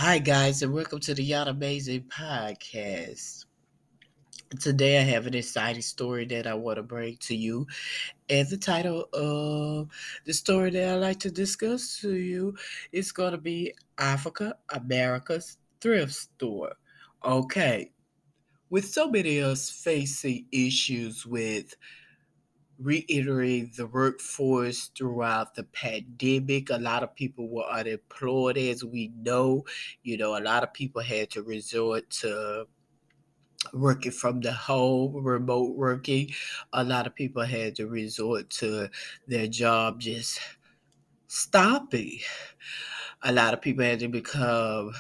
Hi, guys, and welcome to the Yacht Amazing Podcast. Today, I have an exciting story that I want to bring to you. And the title of the story that I like to discuss to you is going to be Africa, America's Thrift Store. Okay, with so many of us facing issues with reiterating the workforce throughout the pandemic. A lot of people were unemployed, as we know. A lot of people had to resort to working from the home, remote working. A lot of people had to resort to their job just stopping. A lot of people had to become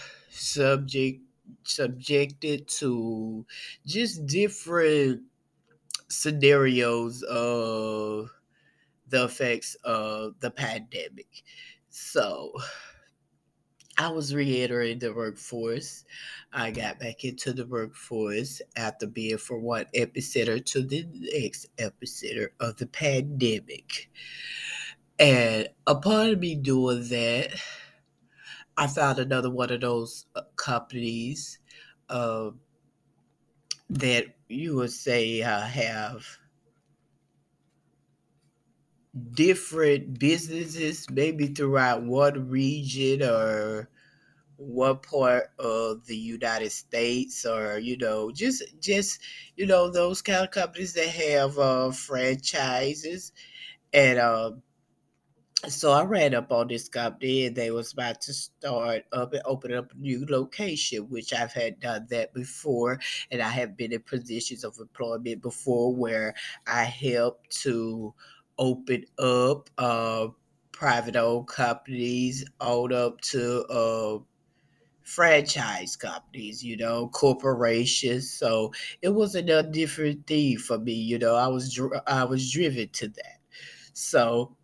subjected to just different scenarios of the effects of the pandemic. So I was reiterating the workforce. I got back into the workforce after being from one epicenter to the next epicenter of the pandemic. And upon me doing that, I found another one of those companies uh, that you would say have different businesses, maybe throughout one region or one part of the United States, or just those kind of companies that have franchises. And so I ran up on this company, and they was about to start up and open up a new location, which I've had done that before, and I have been in positions of employment before where I helped to open up private owned companies on up to franchise companies, corporations. So it was a different thing for me. I was driven to that. So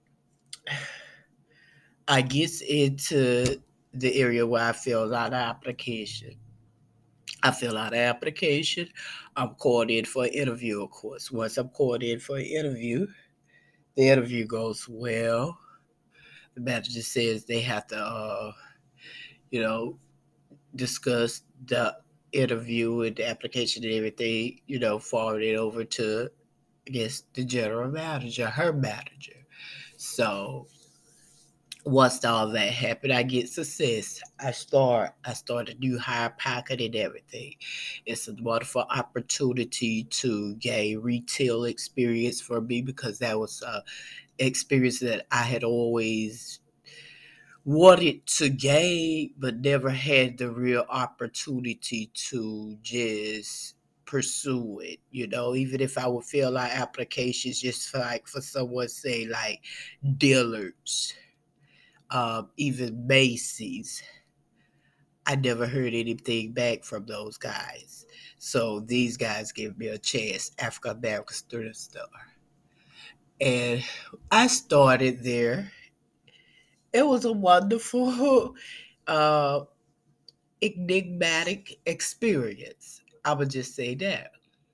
I get into the area where I fill out the application. I fill out an application. I'm called in for an interview, of course. Once I'm called in for an interview, the interview goes well. The manager says they have to, you know, discuss the interview and the application and everything, forward it over to, I guess, the general manager, her manager. So once all that happened, I get success. I start a new hire pocket and everything. It's a wonderful opportunity to gain retail experience for me because that was a experience that I had always wanted to gain, but never had the real opportunity to just pursue it. Even if I would fill out applications just for someone say like dealers, even Macy's, I never heard anything back from those guys. So these guys gave me a chance, Africa American Student Store. And I started there. It was a wonderful uh enigmatic experience. I would just say that.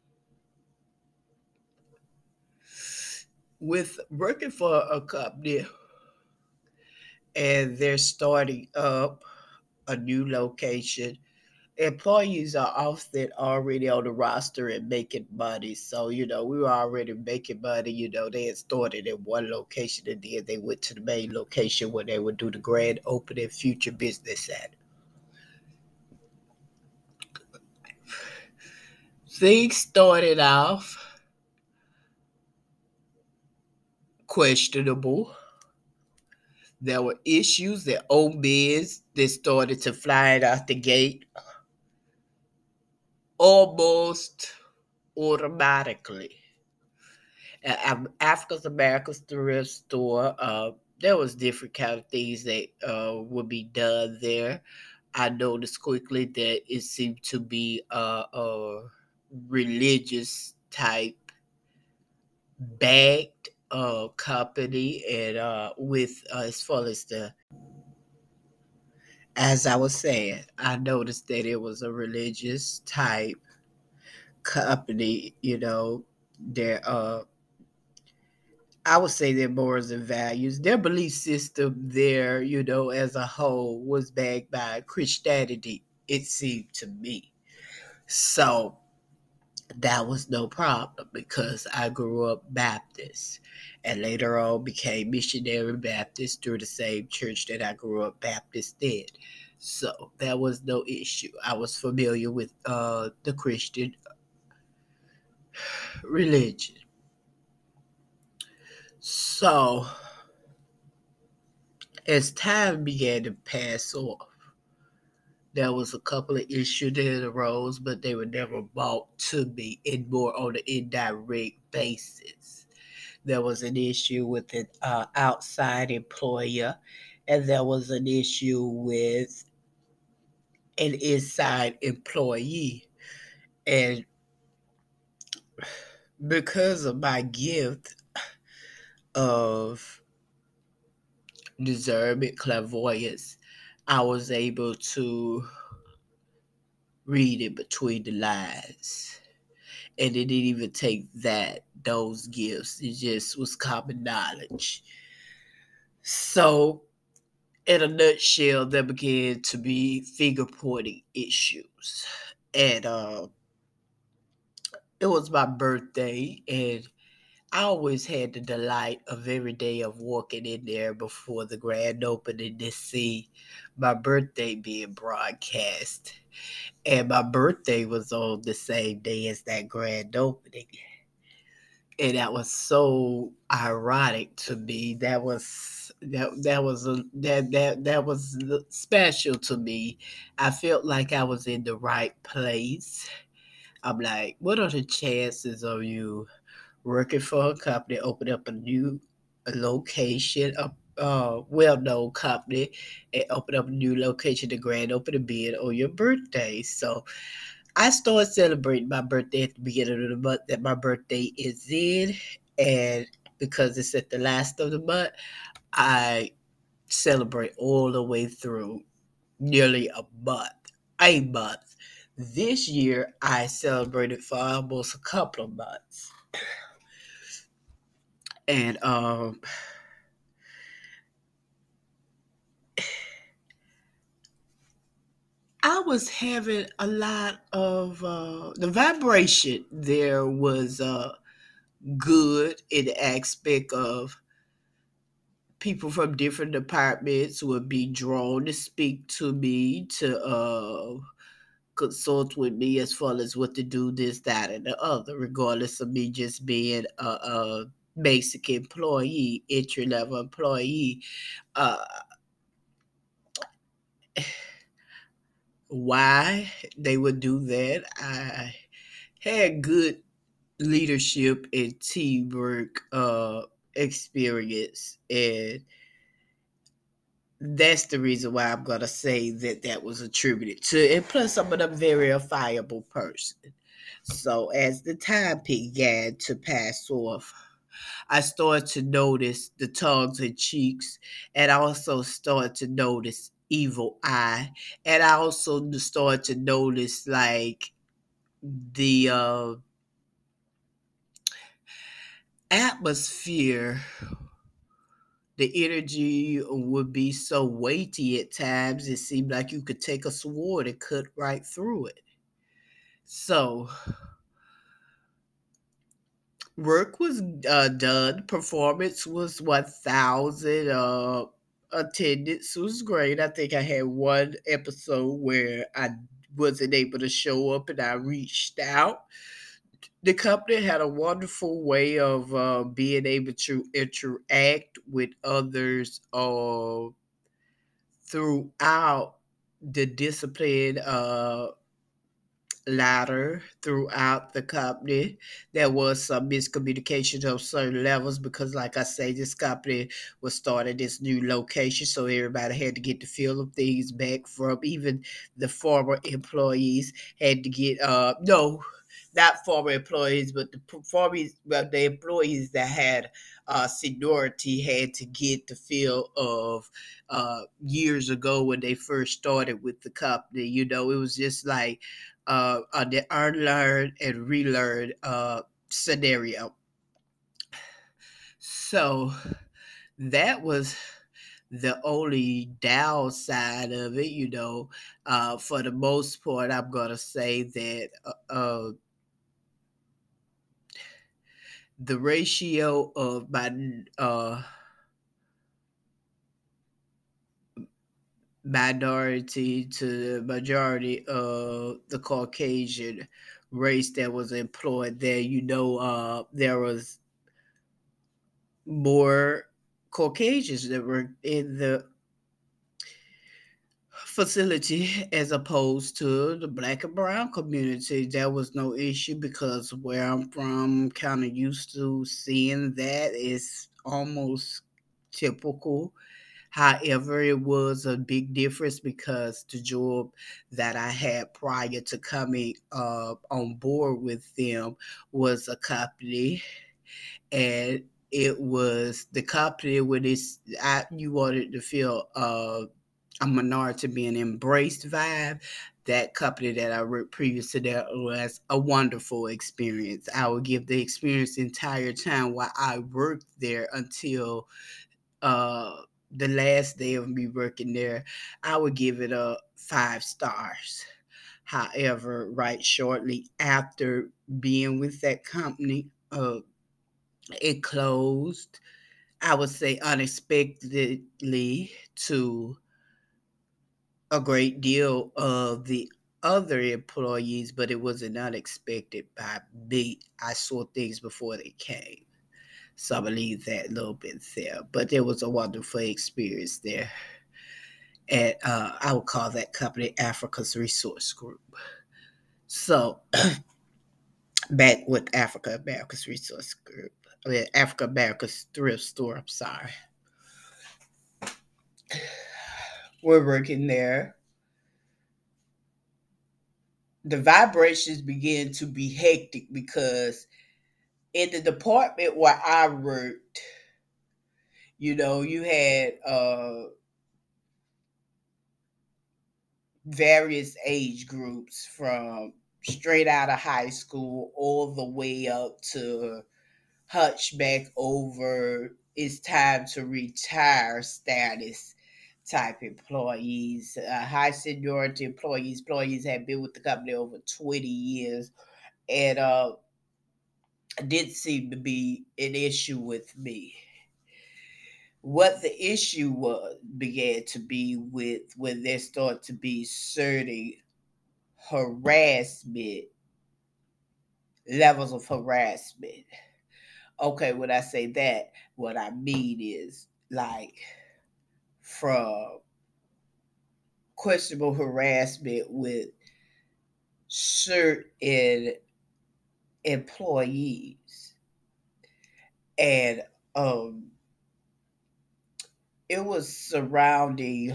With working for a company and they're starting up a new location, employees are often already on the roster and making money. So, we were already making money. They had started in one location and then they went to the main location where they would do the grand opening future business at. Things started off questionable. There were issues that omens that started to fly out the gate almost automatically. Africa's America's thrift store. There was different kind of things that would be done there. I noticed quickly that it seemed to be a religious type backed company, and with as far as the as I was saying, I noticed that it was a religious type company. There I would say their morals and values, their belief system there, as a whole was backed by Christianity, it seemed to me. So that was no problem because I grew up Baptist and later on became missionary Baptist through the same church that I grew up Baptist in. So that was no issue. I was familiar with the Christian religion. So as time began to pass off, there was a couple of issues that arose, but they were never brought to me in more on an indirect basis. There was an issue with an outside employer, and there was an issue with an inside employee. And because of my gift of discernment, clairvoyance, I was able to read it between the lines. And it didn't even take those gifts. It just was common knowledge. So, in a nutshell, there began to be finger pointing issues. And it was my birthday, and I always had the delight of every day of walking in there before the grand opening to see my birthday being broadcast. And my birthday was on the same day as that grand opening. And that was so ironic to me. That was special to me. I felt like I was in the right place. I'm like, what are the chances of you working for a company, open up a location, a well-known company, and open up a new location, the grand opening being on your birthday? So I started celebrating my birthday at the beginning of the month that my birthday is in, and because it's at the last of the month, I celebrate all the way through nearly a month. This year, I celebrated for almost a couple of months, and I was having a lot of the vibration there was good in the aspect of people from different departments would be drawn to speak to me to consult with me as far as what to do, this, that, and the other, regardless of me just being a basic employee, entry level employee. Uh, why they would do that? I had good leadership and teamwork experience, and that's the reason why I'm gonna say that was attributed to. And plus, I'm a verifiable person. So as the time began to pass off, I started to notice the tongues and cheeks, and I also started to notice evil eye, and I also started to notice like the atmosphere, the energy would be so weighty at times. It seemed like you could take a sword and cut right through it. So work was done. Performance was 1,000. Attendance was great. I think I had one episode where I wasn't able to show up and I reached out. The company had a wonderful way of being able to interact with others throughout the discipline ladder throughout the company. There was some miscommunication on certain levels because, like I say, this company was starting this new location, so everybody had to get the feel of things back from even the former employees had to get no, not former employees, but the employees that had seniority had to get the feel of years ago when they first started with the company. It was just like the unlearn and relearn scenario. So that was the only downside of it, For the most part, I'm gonna say that the ratio of my minority to the majority of the Caucasian race that was employed there, there was more Caucasians that were in the facility as opposed to the black and brown community. There was no issue because where I'm from, kind of used to seeing that. It's almost typical. However, it was a big difference because the job that I had prior to coming on board with them was a company, and it was the company with this. You wanted to feel a minority being embraced vibe. That company that I worked previous to that was a wonderful experience. I would give the experience the entire time while I worked there until uh the last day of me working there. I would give it a 5 stars. However, right shortly after being with that company, it closed. I would say unexpectedly to a great deal of the other employees, but it wasn't unexpected by me. I saw things before they came. So I believe that a little bit there. But there was a wonderful experience there. And I would call that company Africa's Resource Group. So back with Africa America's Resource Group. I mean, Africa America's Thrift Store, I'm sorry. We're working there. The vibrations began to be hectic because in the department where I worked, you had various age groups from straight out of high school all the way up to hunchback over it's time to retire status type employees, high seniority employees have been with the company over 20 years, and did seem to be an issue with me. What the issue was began to be with when there started to be certain harassment, levels of harassment. Okay, when I say that, what I mean is like from questionable harassment with certain employees. And it was surrounding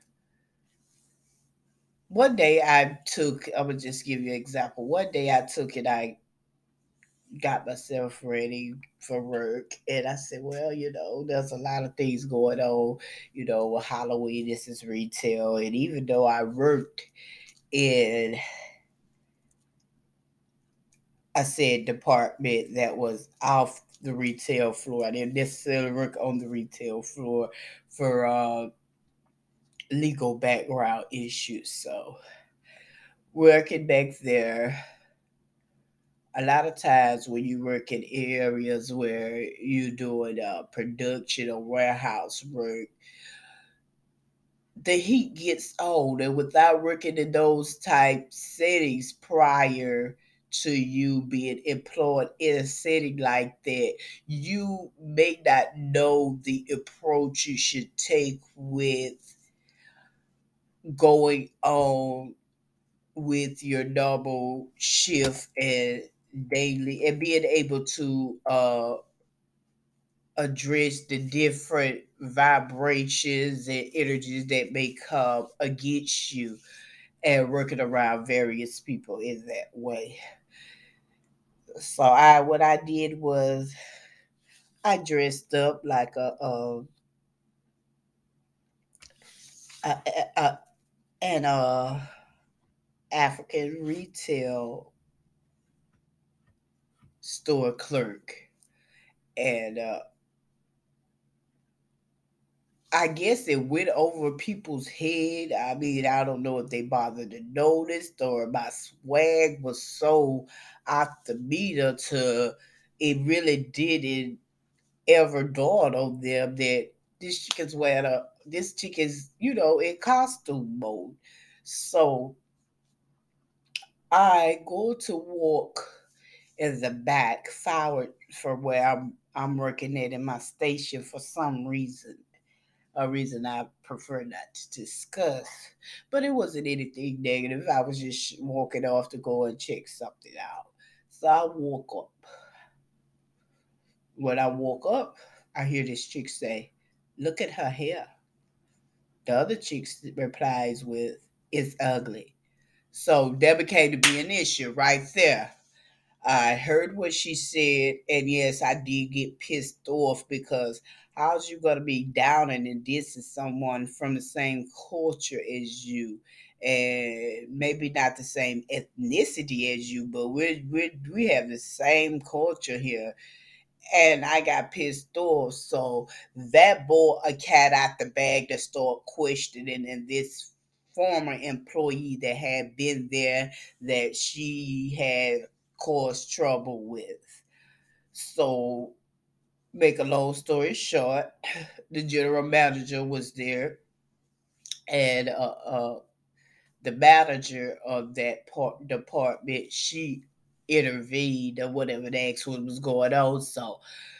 one day I'm gonna just give you an example. One day I took and I got myself ready for work, and I said, well, there's a lot of things going on, with Halloween. This is retail, and even though I worked in a said department that was off the retail floor, I didn't necessarily work on the retail floor for legal background issues. So working back there, a lot of times when you work in areas where you're doing production or warehouse work, the heat gets old. And without working in those type settings prior to you being employed in a setting like that, you may not know the approach you should take with going on with your normal shift and daily, and being able to address the different vibrations and energies that may come against you, and working around various people in that way. So what I did was I dressed up like a, a an African retail store clerk, and I guess it went over people's head. I mean, I don't know if they bothered to notice or my swag was so off the meter to it really didn't ever dawn on them that this chicken's wearing this chicken's, in costume mode. So I go to walk in the back forward from where I'm working at in my station for some reason. A reason I prefer not to discuss. But it wasn't anything negative. I was just walking off to go and check something out. So I woke up. When I woke up, I hear this chick say, "Look at her hair." The other chick replies with, "It's ugly." So that became to be an issue right there. I heard what she said, and yes, I did get pissed off because how's you gonna be downing and dissing someone from the same culture as you, and maybe not the same ethnicity as you, but we have the same culture here, and I got pissed off. So that brought a cat out the bag to start questioning, and this former employee that had been there that she had caused trouble with. So, make a long story short, the general manager was there, and the manager of that department, she intervened or whatever the asked what was going on. So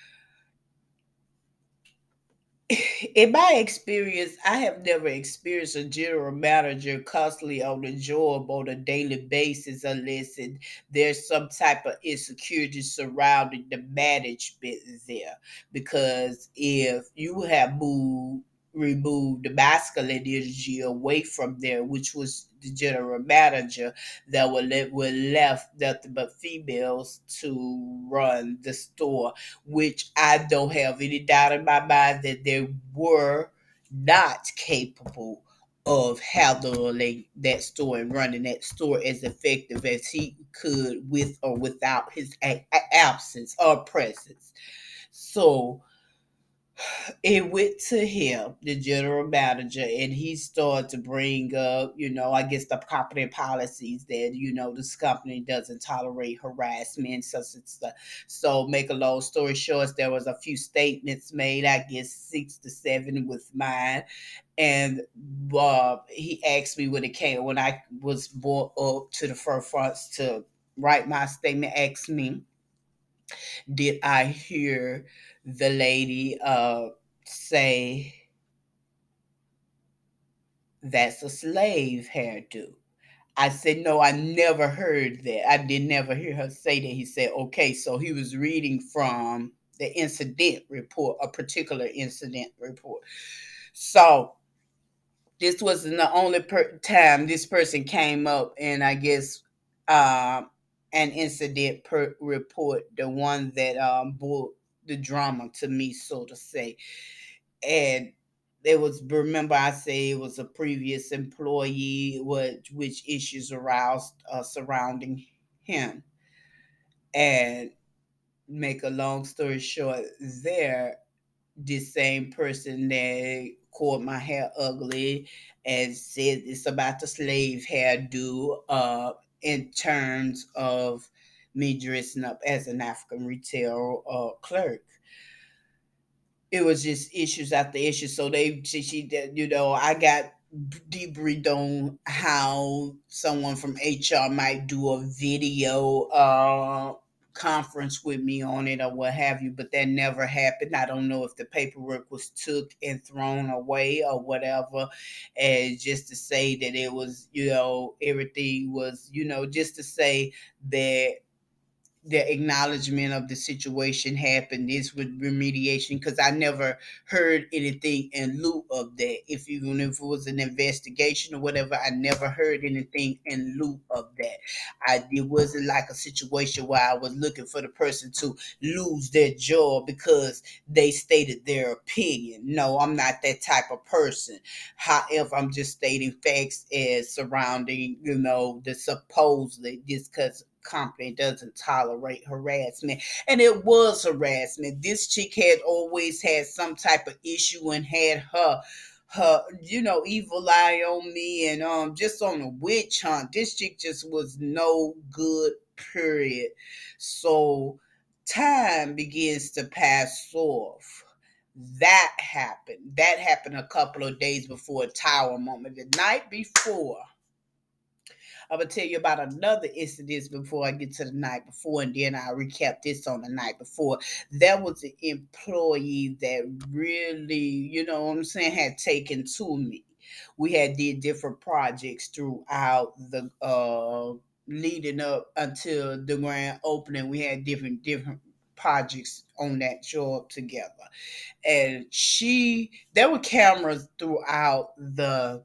in my experience, I have never experienced a general manager constantly on the job on a daily basis unless there's some type of insecurity surrounding the management there. Because if you have removed the masculine energy away from there, which was the general manager, that were left nothing but females to run the store, which I don't have any doubt in my mind that they were not capable of handling that store and running that store as effective as he could with or without his absence or presence. So it went to him, the general manager, and he started to bring up, I guess the company policies that, this company doesn't tolerate harassment, such and stuff. So, make a long story short, there was a few statements made, I guess 6 to 7 with mine. And he asked me when I was brought up to the forefront to write my statement, asked me, did I hear the lady say that's a slave hairdo? I said, no, I never heard that. I did never hear her say that. He said, okay, so he was reading from the incident report, a particular incident report. So this wasn't the only time this person came up, and I guess an incident report, the one that brought the drama to me, so to say. And it was, remember I say it was a previous employee, which issues aroused surrounding him. And make a long story short, there, this same person that called my hair ugly and said it's about the slave hairdo in terms of me dressing up as an African retail clerk. It was just issues after issues. So she did, I got debriefed on how someone from HR might do a video conference with me on it or what have you, but that never happened. I don't know if the paperwork was took and thrown away or whatever. And just to say that it was, everything was, just to say that the acknowledgement of the situation happened is with remediation, because I never heard anything in lieu of that. If even if it was an investigation or whatever, I never heard anything in lieu of that. It wasn't like a situation where I was looking for the person to lose their job because they stated their opinion. No, I'm not that type of person. However, I'm just stating facts as surrounding, the supposedly, just because company doesn't tolerate harassment. And it was harassment. This chick had always had some type of issue and had her evil eye on me, and just on a witch hunt. This chick just was no good, period. So time begins to pass off. That happened a couple of days before Tower Moment. The night before, I'm gonna tell you about another incident before I get to the night before, and then I'll recap this on the night before. There was an employee that really, what I'm saying, had taken to me. We had did different projects throughout the leading up until the grand opening. We had different projects on that job together. And there were cameras throughout the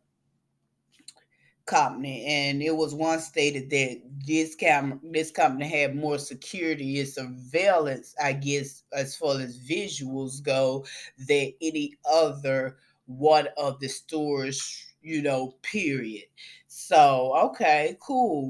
company, and it was one stated that this company had more security and surveillance, I guess, as far as visuals go, than any other one of the stores, period. So okay, cool.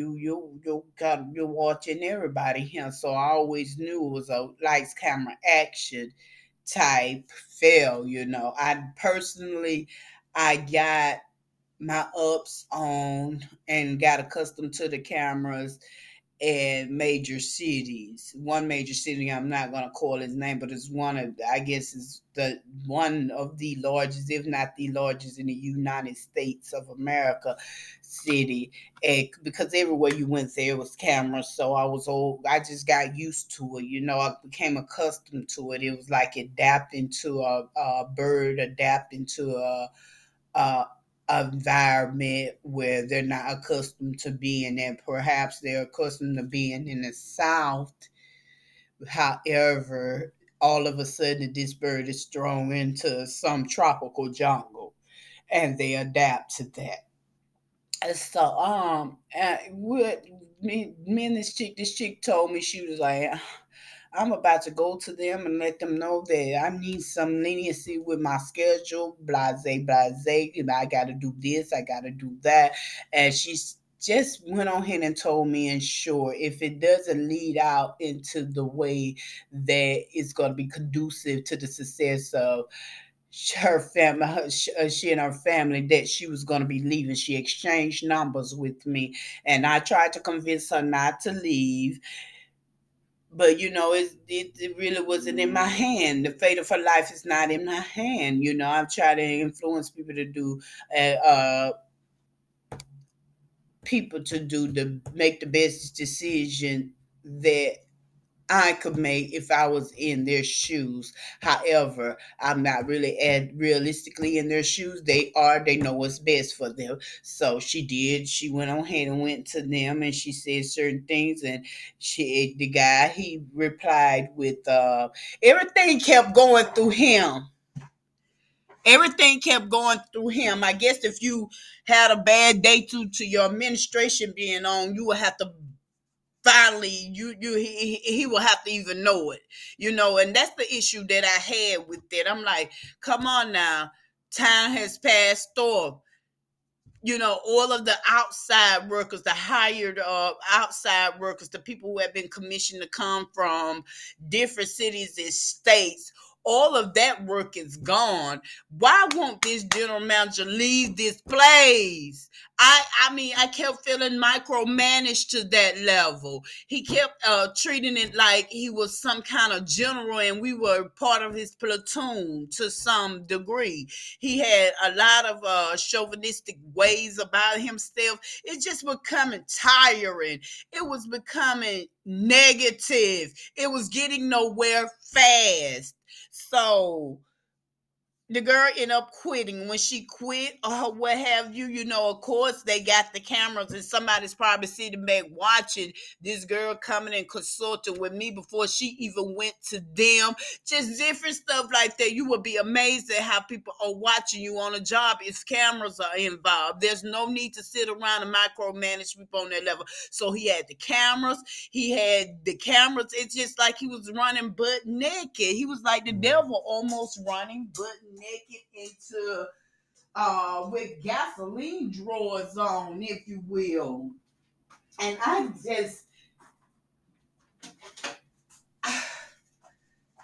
You're watching everybody here. So I always knew it was a lights camera action type fail. I personally, I got my ups on and got accustomed to the cameras in major cities. One major city, I'm not gonna call his name, but it's one of, I guess, is the one of the largest, if not the largest, in the United States of America city. And because everywhere you went, there was cameras, so I just got used to it. I became accustomed to it. It was like adapting to a bird, adapting to a environment where they're not accustomed to being in. Perhaps they're accustomed to being in the South. However, all of a sudden this bird is thrown into some tropical jungle and they adapt to that. And so what me and this chick told me, she was like, I'm about to go to them and let them know that I need some leniency with my schedule, blase, blase. I got to do this, I got to do that. And she just went on ahead and told me, and sure, if it doesn't lead out into the way that it's going to be conducive to the success of her family, she and her family, that she was going to be leaving. She exchanged numbers with me, and I tried to convince her not to leave, but it really wasn't in my hand. The fate of her life is not in my hand. I've tried to influence people to do people to do the make the best decision that I could make if I was in their shoes. However, I'm not really realistically in their shoes. They know what's best for them. So she did. She went on ahead and went to them, and she said certain things, and the guy, he replied with everything kept going through him. Everything kept going through him. I guess if you had a bad day to your administration being on, you would have to finally he will have to even know it, and that's the issue that I had with it. I'm like, come on now, time has passed off. All of the outside workers, the hired outside workers, the people who have been commissioned to come from different cities and states, all of that work is gone. Why won't this general manager leave this place? I kept feeling micromanaged to that level. He kept treating it like he was some kind of general and we were part of his platoon to some degree. He had a lot of chauvinistic ways about himself. It just becoming tiring. It was becoming negative. It was getting nowhere fast. So the girl ended up quitting. When she quit or what have you, of course they got the cameras and somebody's probably sitting back watching this girl coming and consulting with me before she even went to them. Just different stuff like that. You would be amazed at how people are watching you on a job if cameras are involved. There's no need to sit around and micromanage people on that level. So he had the cameras. It's just like he was running butt naked. He was like the devil, almost running butt naked into with gasoline drawers on, if you will. And I just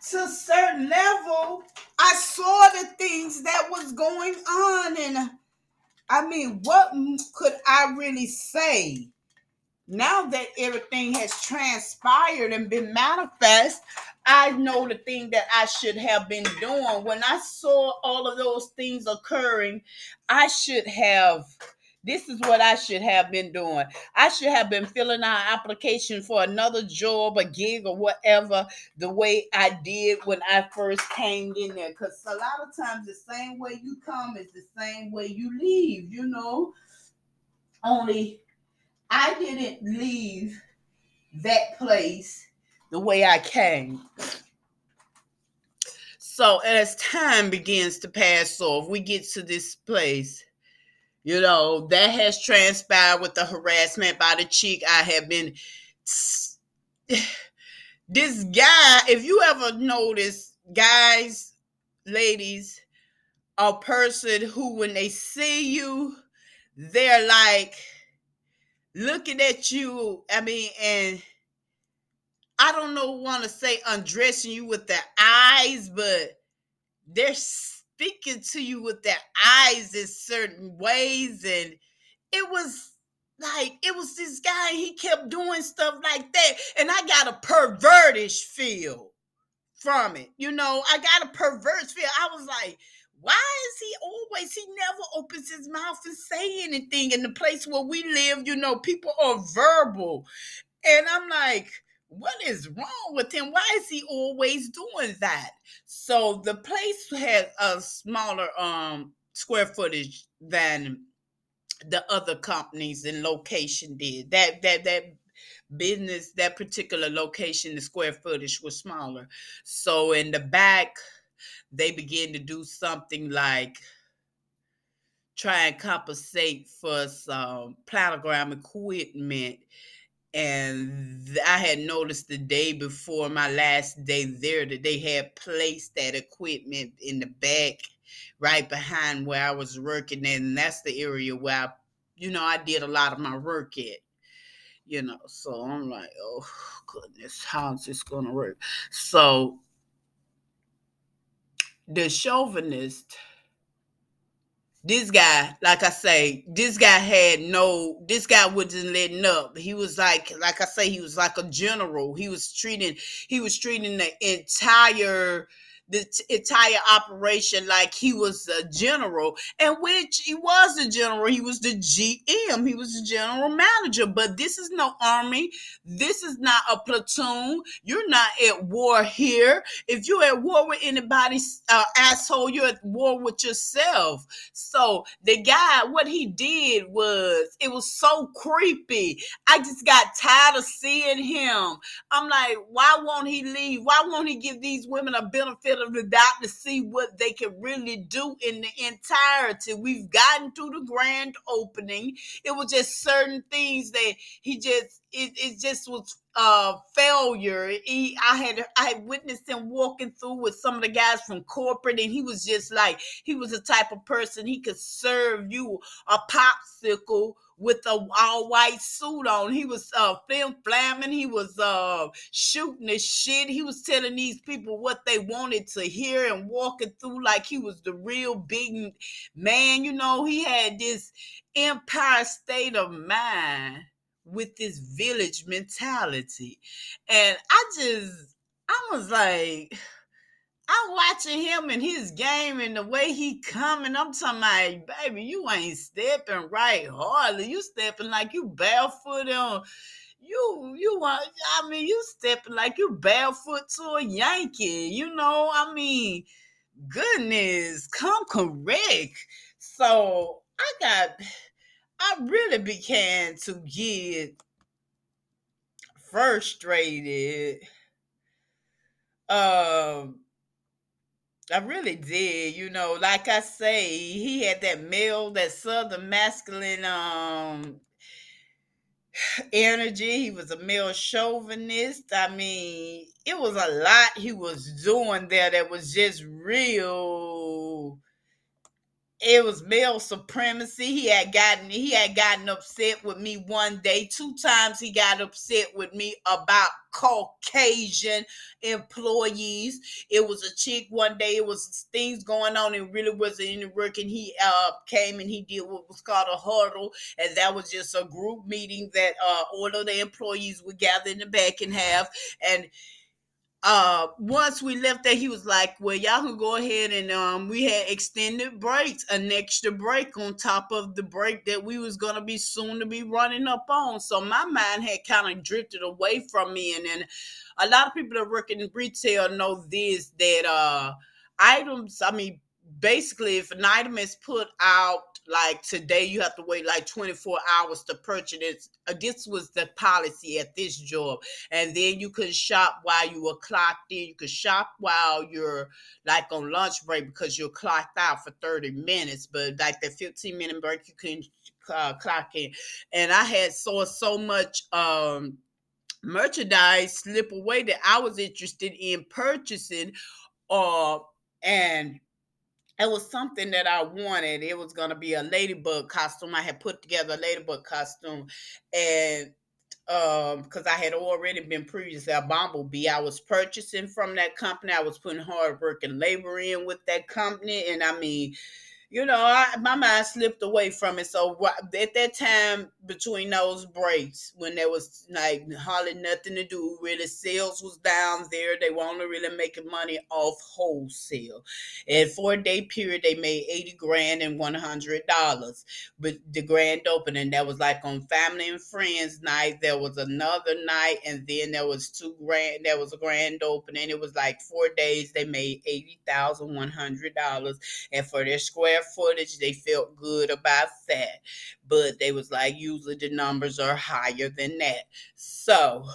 to a certain level, I saw the things that was going on, and I mean, what could I really say? Now that everything has transpired and been manifest, I know the thing that I should have been doing. When I saw all of those things occurring, I should have. This is what I should have been doing. I should have been filling out an application for another job, a gig, or whatever, the way I did when I first came in there. Because a lot of times, the same way you come is the same way you leave, you know? Only I didn't leave that place the way I came. So as time begins to pass off, we get to this place, you know, that has transpired with the harassment by the chick. I have been this guy, if you ever notice, guys, ladies, a person who when they see you, they're like looking at you, I mean, and I don't know, want to say undressing you with their eyes, but they're speaking to you with their eyes in certain ways. And it was like, it was this guy, he kept doing stuff like that. And I got a pervertish feel from it. You know, I got a perverse feel. I was like, why is he never opens his mouth and say anything? In the place where we live, you know, people are verbal. And I'm like, what is wrong with him? Why is he always doing that? So the place had a smaller square footage than the other companies and location did. That business, that particular location, the square footage was smaller. So in the back, they began to do something like try and compensate for some planogram equipment. And I had noticed the day before my last day there that they had placed that equipment in the back right behind where I was working. And that's the area where I did a lot of my work at. So I'm like, oh goodness, how's this gonna work? So the chauvinist, this guy, like I say, this guy wasn't letting up. He was like I say, he was like a general. He was treating the entire operation like he was a general, and which he was a general. He was the GM. He was the general manager. But this is no army. This is not a platoon. You're not at war here. If you're at war with anybody, asshole, you're at war with yourself. So the guy, what he did was, it was so creepy. I just got tired of seeing him. I'm like, why won't he leave? Why won't he give these women a benefit of the doubt to see what they can really do in the entirety? We've gotten through the grand opening. It was just certain things that it just was failure. I had witnessed him walking through with some of the guys from corporate, and he was just like, he was the type of person, he could serve you a popsicle with a all white suit on. He was film flamming. He was shooting the shit. He was telling these people what they wanted to hear and walking through like he was the real big man. He had this empire state of mind with this village mentality. And I was like, I'm watching him and his game and the way he coming. I'm talking about, baby, you ain't stepping right hardly. You stepping like you barefoot on. You stepping like you barefoot to a Yankee. Goodness, come correct. So I really began to get frustrated. I really did, like I say, he had that southern masculine energy. He was a male chauvinist. I mean, it was a lot he was doing there that was just real. it was male supremacy. He had gotten upset with me one day. 2 times he got upset with me about Caucasian employees. It was a chick one day. It was things going on. It really wasn't any work. And he came and he did what was called a huddle. And that was just a group meeting that all of the employees would gather in the back and have. And once we left there, he was like, well, y'all can go ahead, and we had extended breaks, an extra break on top of the break that we was gonna be soon to be running up on. So my mind had kind of drifted away from me. And then a lot of people that work in retail know this, that items, I mean, basically if an item is put out like today, you have to wait like 24 hours to purchase it. This was the policy at this job. And then you could shop while you were clocked in. You could shop while you're like on lunch break because you're clocked out for 30 minutes. But like the 15-minute break, you can clock in. And I had saw so much merchandise slip away that I was interested in purchasing. And it was something that I wanted. It was going to be a ladybug costume. I had put together a ladybug costume, and because I had already been previously a bumblebee, I was purchasing from that company. I was putting hard work and labor in with that company, and I mean, my mind slipped away from it. So at that time, between those breaks, when there was like hardly nothing to do, really sales was down there. They weren't really making money off wholesale. And for a day period, they made 80 grand and $100. But the grand opening, that was like on family and friends night. There was another night, and then there was there was a grand opening. It was like 4 days. They made $80,100. And for their square footage, they felt good about that. But they was like, usually the numbers are higher than that. So,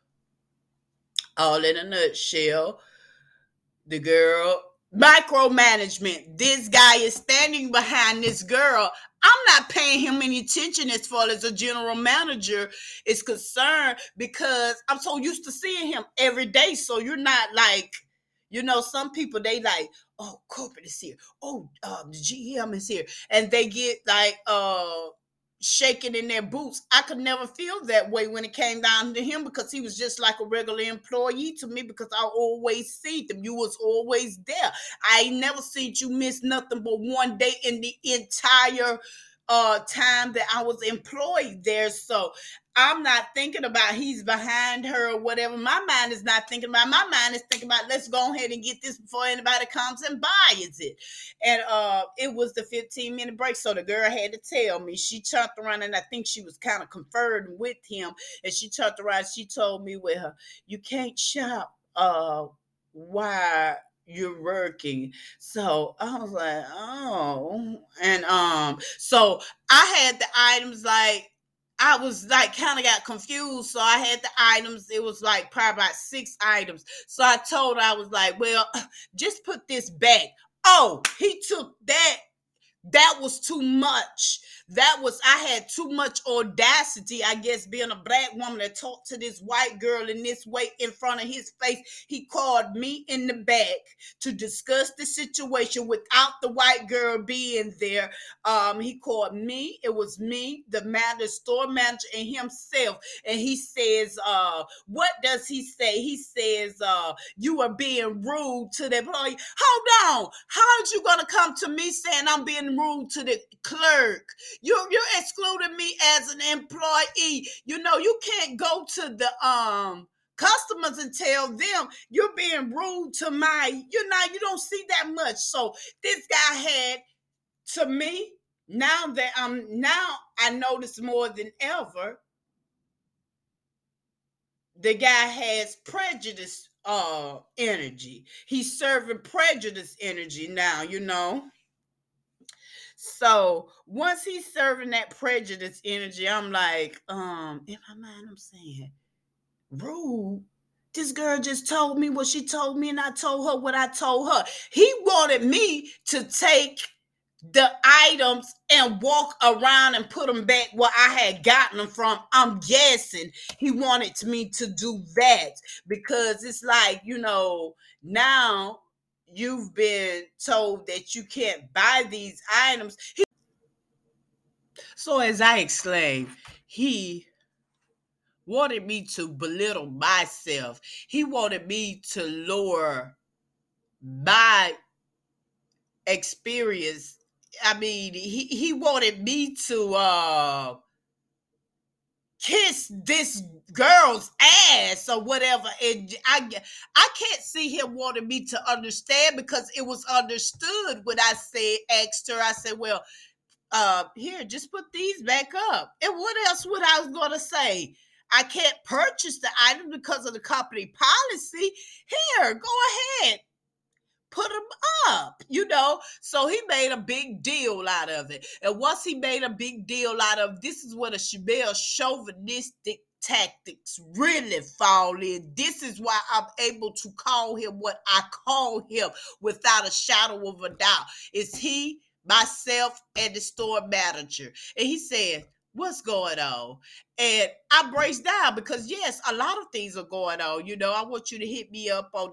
all in a nutshell, the girl, micromanagement. This guy is standing behind this girl. I'm not paying him any attention as far as a general manager is concerned, because I'm so used to seeing him every day. So you're not like, some people, they like, oh, corporate is here. Oh, the GM is here. And they get like shaking in their boots. I could never feel that way when it came down to him, because he was just like a regular employee to me, because I always see them. You was always there. I ain't never seen you miss nothing but one day in the entire time that I was employed there. So I'm not thinking about he's behind her or whatever. My mind is not thinking about. My mind is thinking about, let's go ahead and get this before anybody comes and buys it. And it was the 15-minute break. So the girl had to tell me. She turned around, and I think she was kind of conferring with him. And she turned around, she told me, well, you can't shop while you're working. So I was like, oh. And so I had the items, like I was like kind of got confused. So I had the items. It was like probably about 6 items. So I told her, I was like, well, just put this back. Oh, he took that. That was too much. I had too much audacity, I guess, being a black woman, to talk to this white girl in this way in front of his face. He called me in the back to discuss the situation without the white girl being there. He called me. It was me, the store manager, and himself. And he says, what does he say? He says, you are being rude to the employee. Hold on. How's you going to come to me saying I'm being rude to the clerk? You're excluding me as an employee. You can't go to the customers and tell them you're being rude to you don't see that much. So this guy had, to me, now I notice more than ever, the guy has prejudice energy. He's serving prejudice energy now. So once he's serving that prejudice energy, I'm like, in my mind, I'm saying, rude. This girl just told me what she told me, and I told her what I told her. He wanted me to take the items and walk around and put them back where I had gotten them from. I'm guessing he wanted me to do that, because it's like, now you've been told that you can't buy these items. So as I explained, he wanted me to belittle myself. He wanted me to lower my experience. I mean, he wanted me to kiss this girl's ass or whatever. And I can't see him wanting me to understand, because it was understood when I said, asked her, I said, well, here, just put these back up. And what else would I was gonna say? I can't purchase the item because of the company policy. Here, go ahead, put them up. So he made a big deal out of it. And once he made a big deal out of, this is where the Shabelle chauvinistic tactics really fall in. This is why I'm able to call him what I call him without a shadow of a doubt. It's he, myself, and the store manager. And he said, what's going on? And I breaks down, because yes, a lot of things are going on. I want you to hit me up on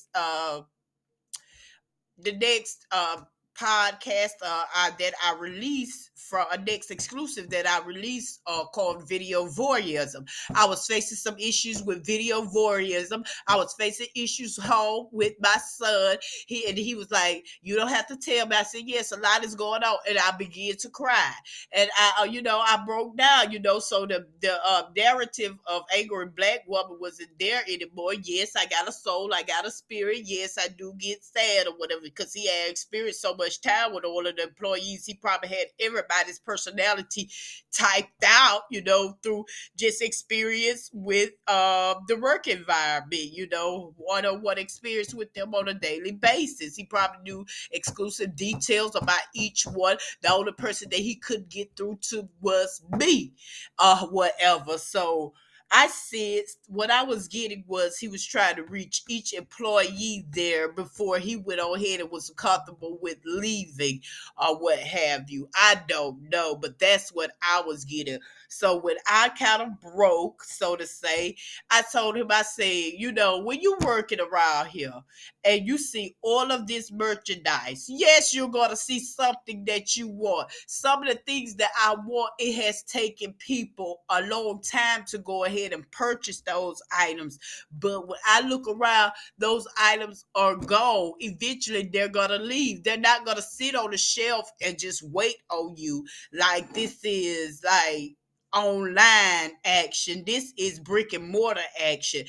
the next podcast that I release, from a next exclusive that I release, called Video Voyeurism. I was facing some issues with video voyeurism. I was facing issues home with my son. He was like, "You don't have to tell me." I said, "Yes, a lot is going on," and I began to cry. And I broke down. So the narrative of angry black woman wasn't there anymore. Yes, I got a soul, I got a spirit. Yes, I do get sad or whatever, because he had experienced so much time with all of the employees. He probably had everybody's personality typed out, through just experience with the work environment, one-on-one experience with them on a daily basis. He probably knew exclusive details about each one. The only person that he could get through to was me, whatever. So I said what I was getting was, he was trying to reach each employee there before he went on ahead and was comfortable with leaving or what have you. I don't know, but that's what I was getting. So when I kind of broke, so to say, I told him, I said, when you working around here and you see all of this merchandise, yes, you're going to see something that you want. Some of the things that I want, it has taken people a long time to go ahead and purchase those items. But when I look around, those items are gone. Eventually, they're going to leave. They're not going to sit on the shelf and just wait on you. Like, this is like online action. This is brick and mortar action.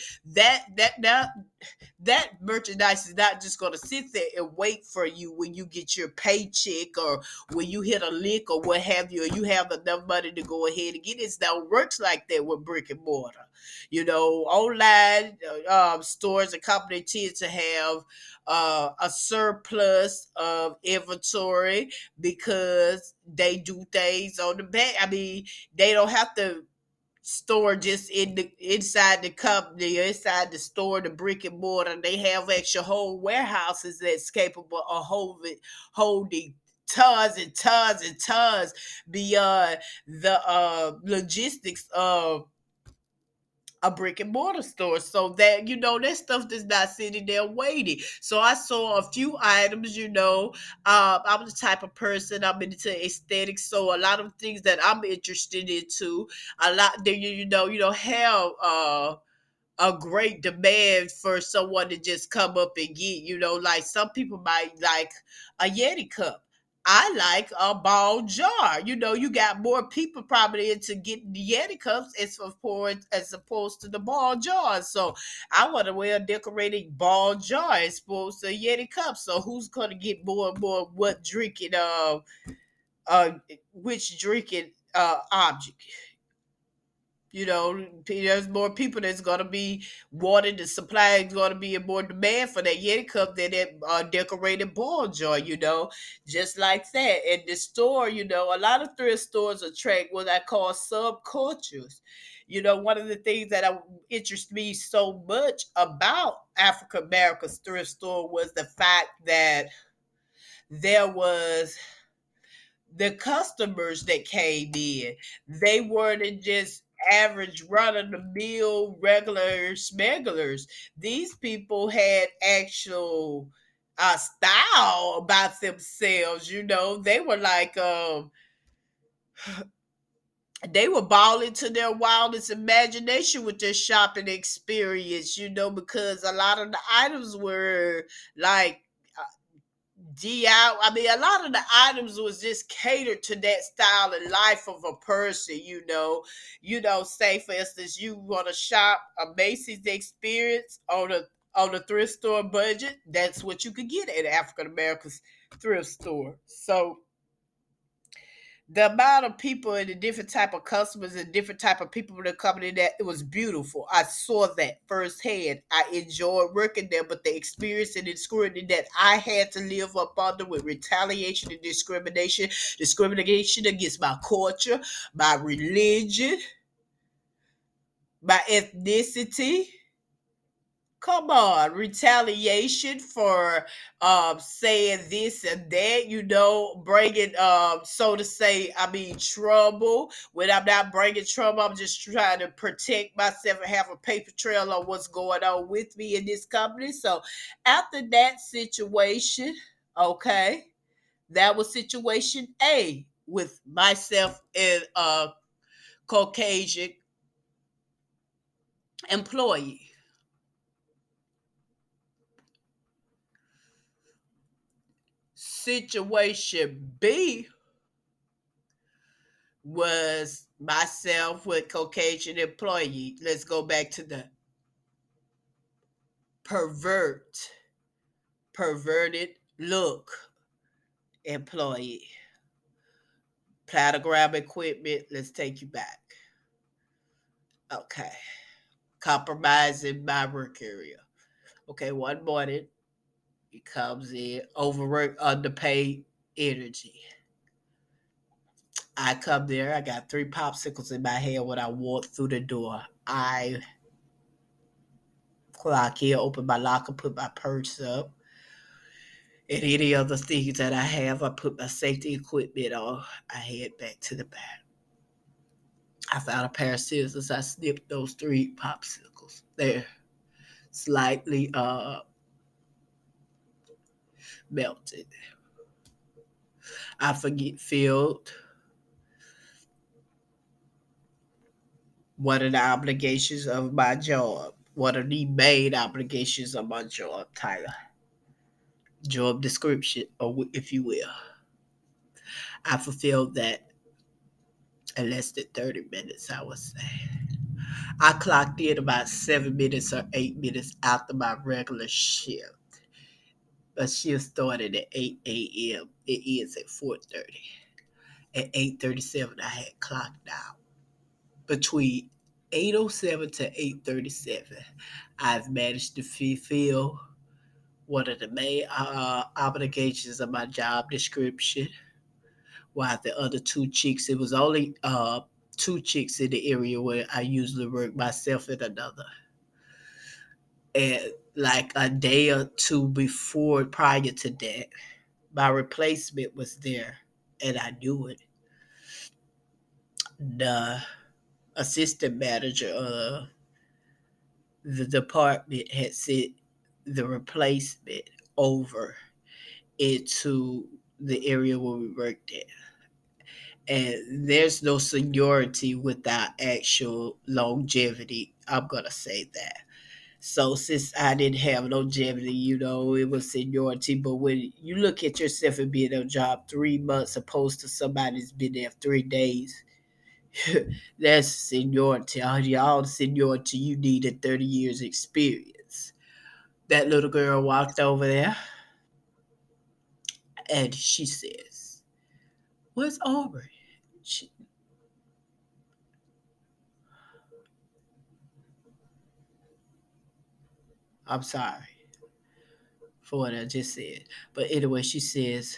That merchandise is not just going to sit there and wait for you when you get your paycheck, or when you hit a lick or what have you, or you have enough money to go ahead and get it. It don't works like that with brick and mortar. Online stores and companies tend to have a surplus of inventory, because they do things on the back. I mean, they don't have to store just inside the company or inside the store, the brick and mortar. They have extra whole warehouses that's capable of holding tons and tons and tons beyond the logistics of a brick and mortar store. So that, that stuff is not sitting there waiting. So I saw a few items. I'm the type of person, I'm into aesthetics, so a lot of things that I'm interested into, a lot there, you don't have a great demand for someone to just come up and get. Like, some people might like a Yeti cup. I like a ball jar. You got more people probably into getting the Yeti cups as opposed to the ball jars. So I want a well decorated ball jar as opposed to a Yeti cup. So who's gonna get more and more what drinking uh which drinking object? There's more people that's gonna be wanting, the supply is gonna be in more demand for that Yeti cup than that decorated ball jar. Just like that. And the store, a lot of thrift stores attract what I call subcultures. One of the things that interests me so much about African America's thrift store was the fact that there was the customers that came in. They weren't just average run of the mill regular smugglers. These people had actual style about themselves. They were like they were balling to their wildest imagination with their shopping experience, because a lot of the items were like DIY. I mean, a lot of the items was just catered to that style and life of a person. Say for instance, you want to shop a Macy's experience on a thrift store budget. That's what you could get at African American's thrift store. So the amount of people and the different type of customers and different type of people that coming in, that it was beautiful. I saw that firsthand. I enjoyed working there, but the experience and the scrutiny that I had to live up under with retaliation and discrimination against my culture, my religion, my ethnicity. Come on, retaliation for saying this and that, bringing so to say, I mean trouble. When I'm not bringing trouble, I'm just trying to protect myself and have a paper trail on what's going on with me in this company. So after that situation, okay, that was situation A with myself and a Caucasian employee. Situation B was myself with Caucasian employee. Let's go back to the perverted look employee. Planogram equipment. Let's take you back. Okay. Compromising my work area. Okay, one morning he comes in, overworked, underpaid energy. I come there, I got 3 popsicles in my hand when I walk through the door. I clock in, open my locker, put my purse up, and any other things that I have. I put my safety equipment on. I head back to the back. I found a pair of scissors. I snipped those 3 popsicles. They're slightly melted. I filled one of the obligations of my job. One of the main obligations of my job, Tyler. Job description, or if you will. I fulfilled that in less than 30 minutes, I would say. I clocked in about 7 minutes or 8 minutes after my regular shift. My shift started at 8 a.m. It ends at 4:30. At 8:37, I had clocked out. Between 8:07 to 8:37, I've managed to fulfill one of the main obligations of my job description. While the other 2 chicks, it was only 2 chicks in the area where I usually work, myself and another. And like a day or two before, prior to that, my replacement was there, and I knew it. The assistant manager of the department had sent the replacement over into the area where we worked at. And there's no seniority without actual longevity. I'm going to say that. So since I didn't have longevity, it was seniority. But when you look at yourself and being on a job 3 months opposed to somebody that's been there 3 days, that's seniority. All the seniority you need at 30 years experience. That little girl walked over there and she says, "Where's Aubrey?" She, I'm sorry for what I just said. But anyway, she says,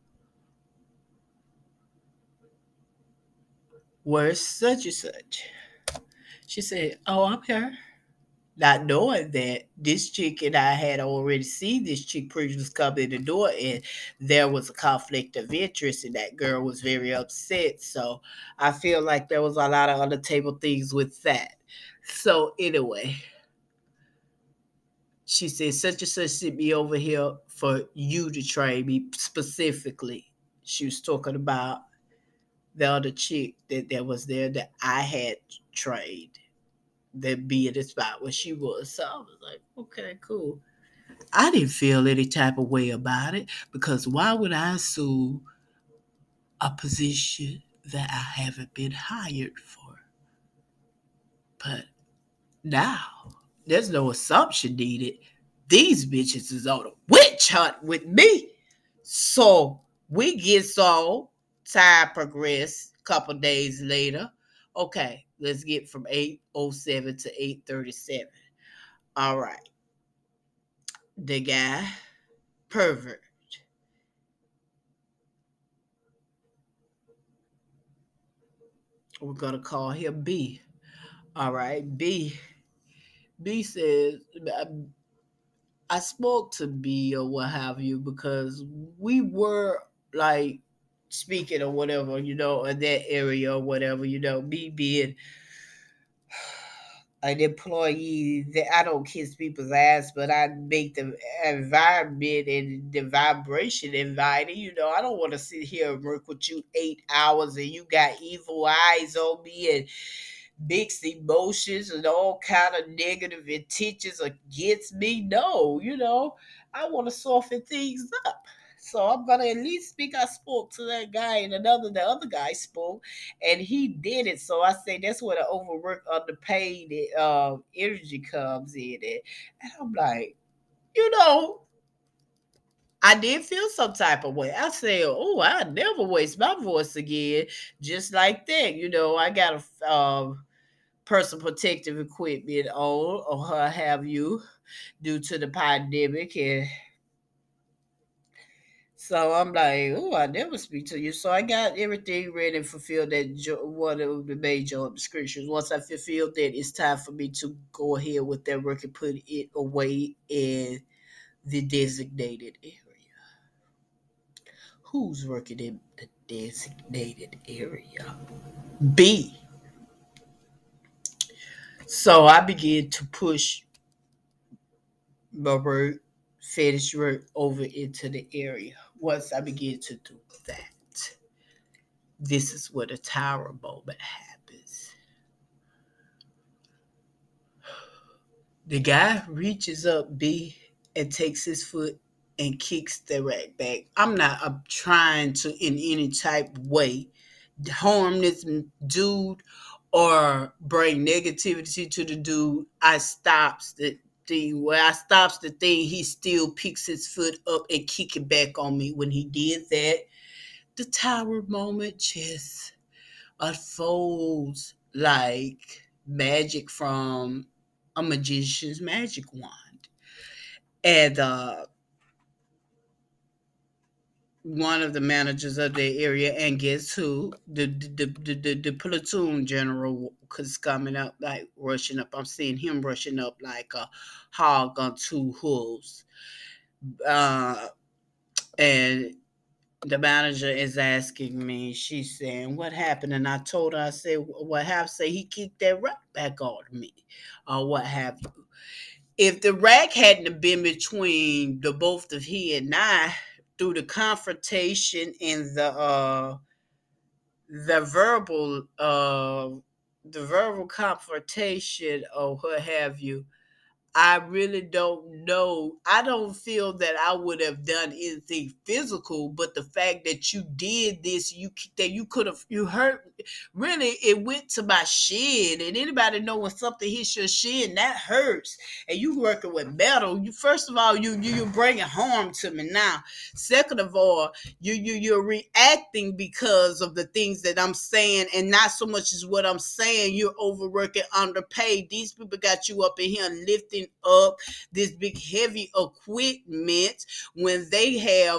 "Where's such and such?" She said, "Oh, I'm here." Not knowing that this chick and I had already seen this chick previously come in the door, and there was a conflict of interest, and that girl was very upset. So I feel like there was a lot of other table things with that. So anyway, She said, such and such sent me over here for you to train me specifically. She was talking about the other chick that was there that I had trained, that be at the spot where she was. So I was like, okay, cool. I didn't feel any type of way about it because why would I assume a position that I haven't been hired for? But now there's no assumption needed. These bitches is on a witch hunt with me. So we get so time progressed a couple days later. Okay, let's get from 8:07 to 8:37. All right. The guy, pervert. We're gonna call him B. All right, B. B says I spoke to B or what have you because we were like speaking or whatever, in that area or whatever, me being an employee that I don't kiss people's ass, but I make the environment and the vibration inviting. I don't want to sit here and work with you 8 hours and you got evil eyes on me and mixed emotions and all kind of negative intentions against me. No, I want to soften things up. So I'm gonna at least speak. I spoke to that guy, and the other guy spoke, and he did it. So I say that's where the overworked, underpaid energy comes in. And I'm like, you know, I did feel some type of way. I said, "Oh, I never waste my voice again." Just like that, I got a personal protective equipment on or her have you due to the pandemic, and so I'm like, oh, I never speak to you. So I got everything ready and fulfilled that one of the main job descriptions. Once I fulfilled that, it's time for me to go ahead with that work and put it away in the designated area. Who's working in the designated area? B. So I began to push my work, finish work over into the area. Once I began to do that, this is where the tower moment happens. The guy reaches up B and takes his foot and kicks the rack back. I'm not trying to in any type of way harm this dude or bring negativity to the dude. I stops the thing. Where I stops the thing, he still picks his foot up and kick it back on me. When he did that, the tower moment just unfolds like magic from a magician's magic wand. And one of the managers of the area, and guess who? The platoon general was coming up, like rushing up. I'm seeing him rushing up like a hog on two hooves. Uh, and the manager is asking me, she's saying, what happened? And I told her, I said, what happened? Say he kicked that rack back on me, or what have you. If the rack hadn't have been between the both of he and I, through the verbal uh the verbal confrontation or what have you, I really don't know. I don't feel that I would have done anything physical, but the fact that you did this, that you could have, you hurt. Really, it went to my shin, and anybody know when something hits your shin, that hurts. And you working with metal. You first of all, you're bringing harm to me now. Second of all, you're reacting because of the things that I'm saying, and not so much as what I'm saying. You're overworking, underpaid. These people got you up in here lifting up this big heavy equipment when they have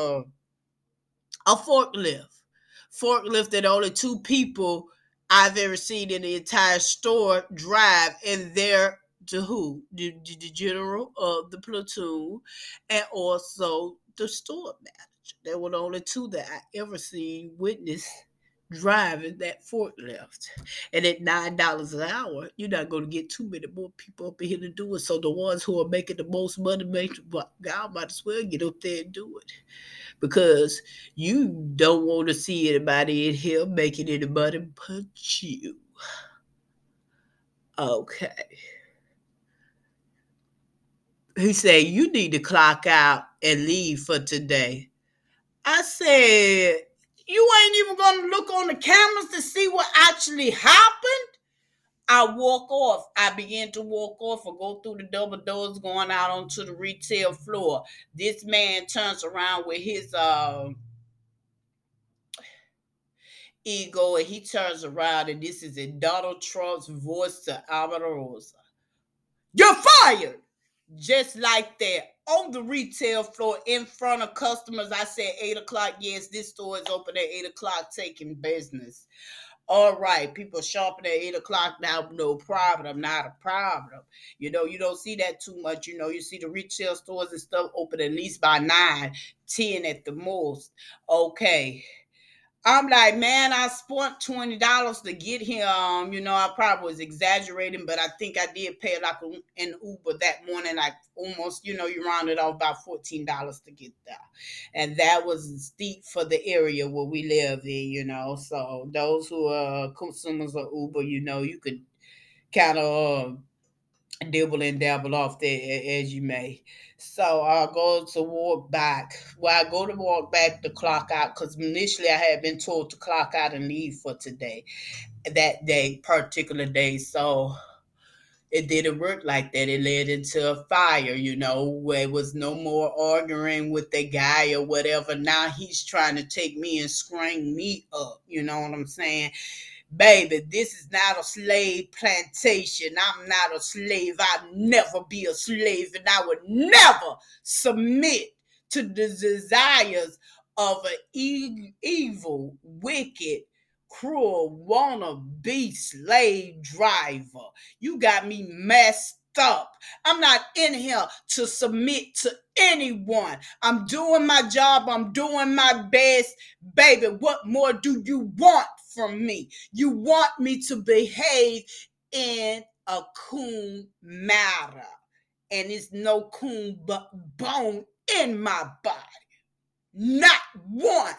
a forklift that only two people I've ever seen in the entire store drive, and they're to who? The general of the platoon and also the store manager. There were the only two that I ever seen witness driving that forklift. And at $9 an hour, you're not going to get too many more people up in here to do it. So the ones who are making the most money, God might as well get up there and do it. Because you don't want to see anybody in here making any money but you. Okay. He said, you need to clock out and leave for today. I said, you ain't even going to look on the cameras to see what actually happened? I walk off. I begin to walk off or go through the double doors going out onto the retail floor. This man turns around with his ego and he turns around and this is in Donald Trump's voice to Omarosa. You're fired! Just like that. On the retail floor in front of customers, I said 8 o'clock. Yes, this store is open at 8 o'clock taking business. All right, people shopping at 8 o'clock now, no problem, not a problem. You don't see that too much. You see the retail stores and stuff open at least by 9, 10 at the most. Okay. I'm like, man, I spent $20 to get here. I probably was exaggerating, but I think I did pay like an Uber that morning, like almost, you rounded off about $14 to get there, and that was steep for the area where we live in. So those who are consumers of Uber, you could kind of dibble and dabble off there as you may. So I go to walk back. Well, I go to walk back to clock out because initially I had been told to clock out and leave for today, that day, particular day. So it didn't work like that. It led into a fire, where it was no more arguing with the guy or whatever. Now he's trying to take me and screen me up. You know what I'm saying? Baby, this is not a slave plantation. I'm not a slave. I'll never be a slave, and I would never submit to the desires of an evil, wicked, cruel, wannabe slave driver. You got me messed up. I'm not in here to submit to anyone. I'm doing my job. I'm doing my best. Baby, what more do you want from me? You want me to behave in a coon manner. And it's no coon but bone in my body. Not one.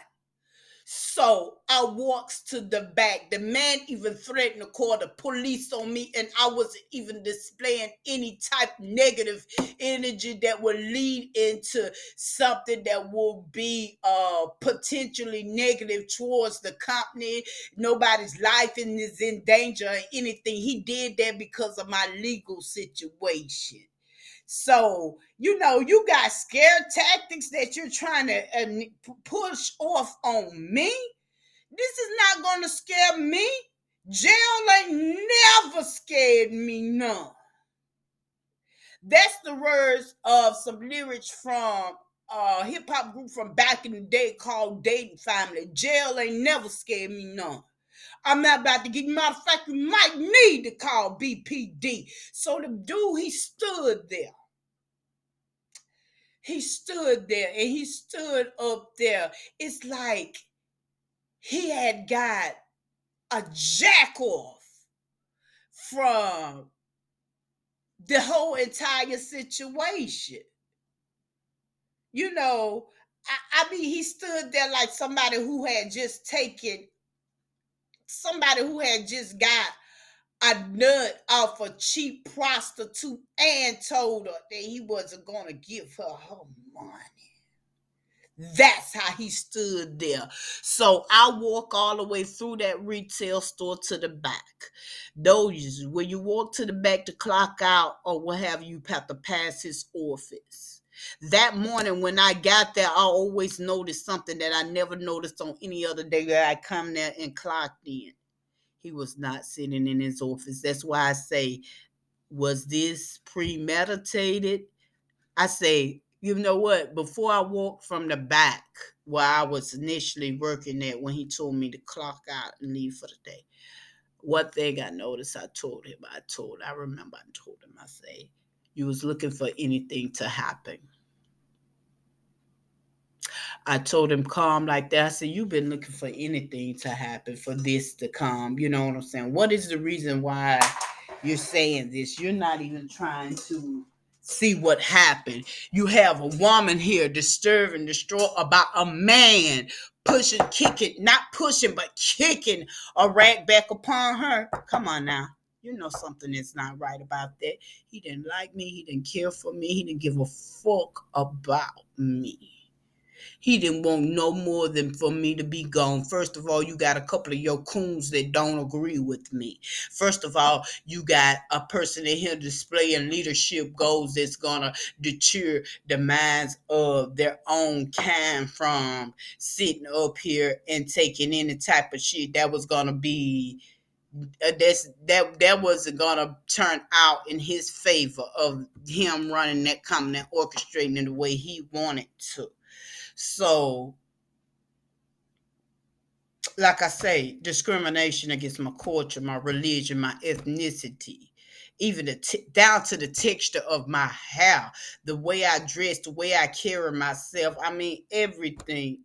So I walks to the back. The man even threatened to call the police on me, and I wasn't even displaying any type of negative energy that would lead into something that will be potentially negative towards the company. Nobody's life is in danger or anything. He did that because of my legal situation. So, you got scare tactics that you're trying to push off on me. This is not going to scare me. Jail ain't never scared me none. That's the words of some lyrics from a hip hop group from back in the day called Dayton Family. Jail ain't never scared me none. I'm not about to get you. Matter of fact, you might need to call BPD. So the dude, he stood there. He stood there and he stood up there. It's like he had got a jack off from the whole entire situation. I mean, he stood there like somebody who had just got a nut off a cheap prostitute and told her that he wasn't going to give her money. That's how he stood there. So I walk all the way through that retail store to the back. Those, when you walk to the back to clock out or what have you have to pass his office. That morning when I got there, I always noticed something that I never noticed on any other day that I come there and clocked in. He was not sitting in his office. That's why I say, was this premeditated? I say, you know what? Before I walked from the back where I was initially working at when he told me to clock out and leave for the day, one thing I noticed, I told him, I told him, I say, you was looking for anything to happen. I told him calm like that. I said, you've been looking for anything to happen for this to come. You know what I'm saying? What is the reason why you're saying this? You're not even trying to see what happened. You have a woman here disturbing, distraught about a man pushing, kicking, not pushing, but kicking a rag back upon her. Come on now. You know something is not right about that. He didn't like me. He didn't care for me. He didn't give a fuck about me. He didn't want no more than for me to be gone. First of all, you got a couple of your coons that don't agree with me. First of all, you got a person in here displaying leadership goals that's gonna deter the minds of their own kind from sitting up here and taking any type of shit that was gonna be that wasn't gonna turn out in his favor of him running that company and orchestrating it the way he wanted to. So, like I say, discrimination against my culture, my religion, my ethnicity, even down to the texture of my hair, the way I dress, the way I carry myself. I mean, everything.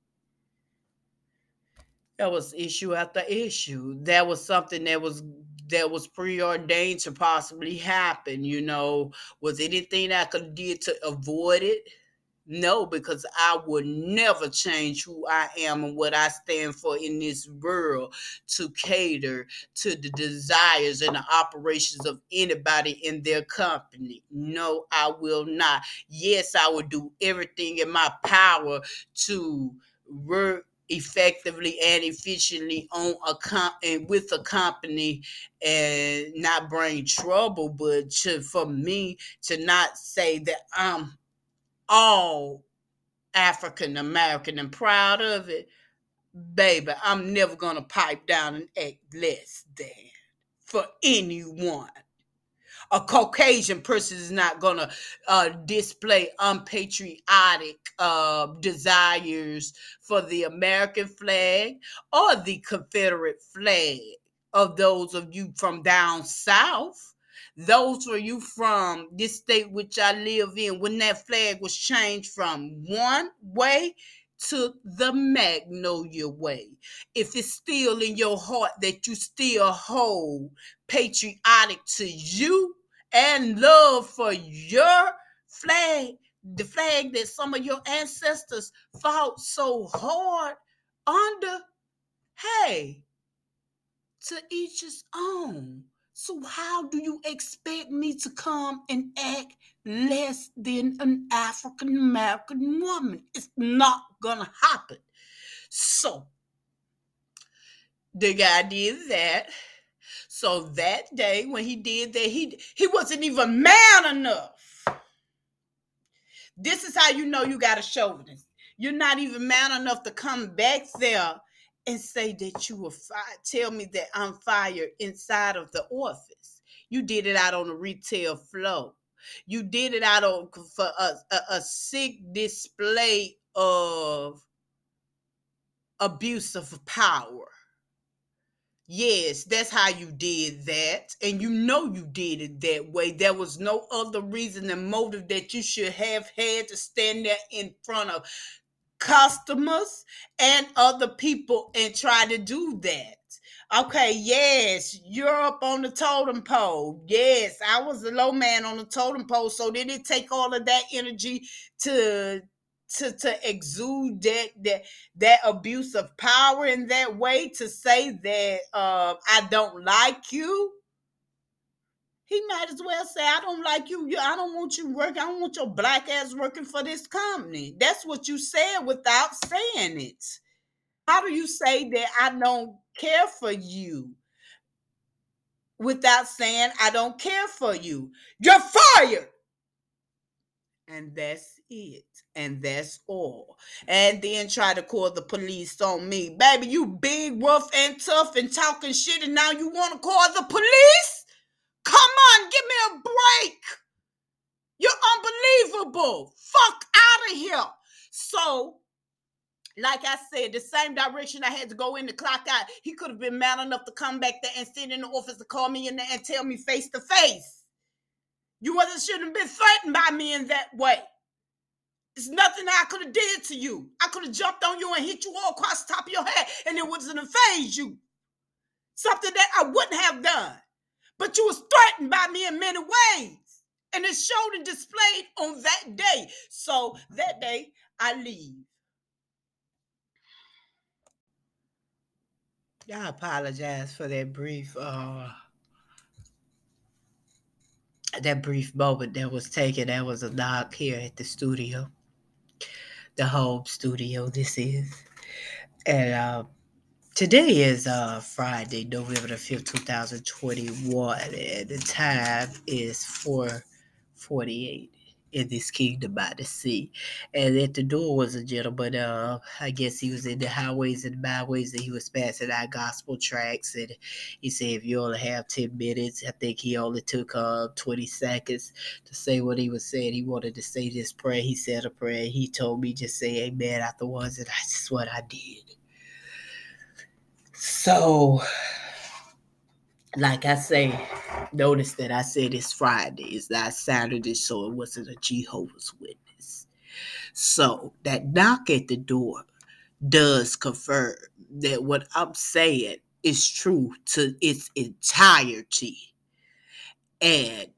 That was issue after issue. That was something that was preordained to possibly happen. Was anything I could do to avoid it? No, because I would never change who I am and what I stand for in this world to cater to the desires and the operations of anybody in their company. No, I will not. Yes, I will do everything in my power to work effectively and efficiently on and with a company and not bring trouble, but for me to not say that I'm all African American and proud of it, baby, I'm never gonna pipe down and act less than for anyone. A Caucasian person is not gonna display unpatriotic desires for the American flag or the Confederate flag. Of those of you from down south, those of you from this state which I live in, when that flag was changed from one way to the Magnolia way, if it's still in your heart that you still hold patriotic to you and love for your flag, the flag that some of your ancestors fought so hard under, hey, to each his own. So how do you expect me to come and act less than an African American woman? It's not gonna happen. So the guy did that. So that day when he did that, he wasn't even man enough. This is how you know you got a chauvinist. You're not even man enough to come back there and say that you were fired. Tell me that I'm fired inside of the office. You did it out on the retail floor. You did it out on for a sick display of abuse of power. Yes, that's how you did that. And you know you did it that way. There was no other reason and motive that you should have had to stand there in front of customers and other people and try to do that. Okay, yes, you're up on the totem pole. Yes, I was the low man on the totem pole. So did it take all of that energy to exude that abuse of power in that way, to say that I don't like you? He might as well say, I don't like you. I don't want you working. I don't want your black ass working for this company. That's what you said without saying it. How do you say that I don't care for you without saying I don't care for you? You're fired. And that's it. And that's all. And then try to call the police on me. Baby, you big, rough, and tough and talking shit, and now you want to call the police? Come on, give me a break. You're unbelievable. Fuck out of here. So, like I said, the same direction I had to go in to clock out, he could have been mad enough to come back there and sit in the office to call me in there and tell me face to face. You shouldn't have been threatened by me in that way. It's nothing I could have did to you. I could have jumped on you and hit you all across the top of your head, and it wasn't phase you. Something that I wouldn't have done. But you was threatened by me in many ways. And it showed and displayed on that day. So that day, I leave. I apologize for that brief moment that was taken. That was a knock here at the studio. The home studio this is. And today is Friday, November the 5th, 2021, and the time is 4:48 in this kingdom by the sea. And at the door was a gentleman, I guess he was in the highways and byways, and he was passing out gospel tracts, and he said if you only have 10 minutes, I think he only took 20 seconds to say what he was saying. He wanted to say this prayer. He said a prayer. He told me just say amen afterwards, and that's what I did. So, like I say, notice that I said it's Friday. It's not Saturday, so it wasn't a Jehovah's Witness. So, that knock at the door does confirm that what I'm saying is true to its entirety. And